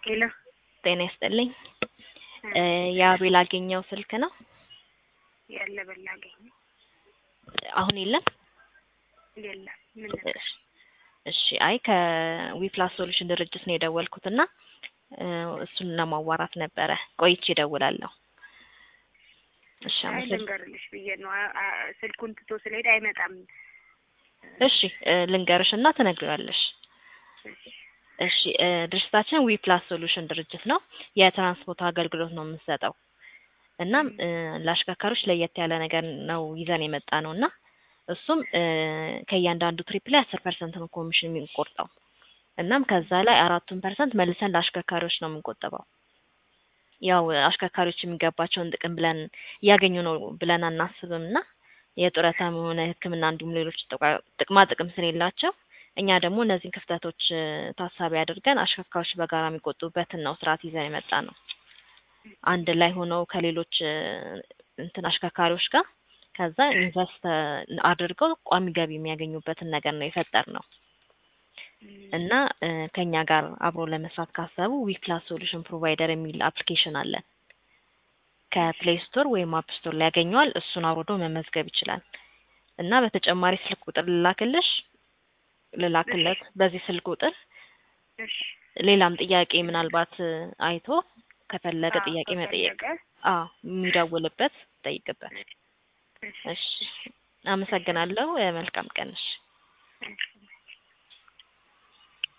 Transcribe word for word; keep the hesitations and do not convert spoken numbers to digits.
ሄሎ ጤና ይስጥልኝ። እ እሺ የአቤል አገኘው ስልክ ነው? ያለ በላገኝ አሁን የለም? የለም ምን ነበር? እሺ እሺ አይ ከዊፕላስ ሶሉሽን ድርጅት ነው የደወልኩትና እ እሱን ለማዋራት ነበረ። ቆይቼ እደውላለሁ። እሺ አይ አመሰግናለሁ። ልንገርልሽ ብዬ ነው አ- አ- ስልኩን ትቶ ስለሄደ አይመጣም። እሺ እ ልንገርሽና ትነግሪዋለሽ። እሺ እሺ እ ድርጅታችን ዊፕላስ ሶሉሽን ድርጅት ነው። የትራንስፖርት አገልግሎት ነው የምንሰጠው። እናም እ ለአሽከርካሪዎች ለየት ያለ ነገር ነው ይዘን የመጣ ነውና እሱም እ ከእያንዳንዱ ትሪፕ ላይ አስር ፐርሰንት ነው ኮሚሽን የሚቆርጠው። እናም ከዛ ላይ አራቱን ፐርሰንት መልሰን ለአሽከርካሪዎች ነው የምንቆጥበው። ያው አሽከርካሪዎች የሚገባቸውን ጥቅም ብለን እያገኙ ነው ብለን አናስብምና የጡረታም ሆነ ሕክምና እንዲሁም ሌሎች ጥቅማ ጥቅማ ጥቅም ስለሌላቸው እኛ ደግሞ እነዚህን ክፍተቶች እ ታሳቢ አድርገን አሽከርካሪዎች በጋራ የሚቆጥቡበትን ነው ስርዓት ይዘን የመጣ ነው። አንድ ላይ ሆነው ከሌሎች እ እንትን አሽከርካሪዎች ጋር ከዛ ኢንቨስት አድርገው ቋሚ ገቢ የሚያገኙበትን ነገር ነው የፈጠርነው። እና እ ከኛ ጋር አብሮ ለመስራት ካሰቡ ዊፕላስ ሶሉሽን ፕሮቫይደር የሚል አፕሊኬሽን አለን። ከፕሌይ ስቶር ወይም አፕ ስቶር ላይ ያገኘዋል። እሱን አውርዶ መመዝገብ ይችላል። እና በተጨማሪ ስልክ ቁጥር ልላክልሽ ልላክለት በዚህ ስልክ ቁጥር እሺ ሌላም ጥያቄ ምናልባት እ አይቶ ከፈለገ አዎ ጥያቄ መጠየቅ ከፈለገ አዎ የሚደውልበት ጠይቅበት። እሺ እሺ አመሰግናለሁ። እ መልካም ቀን። እሺ እሺ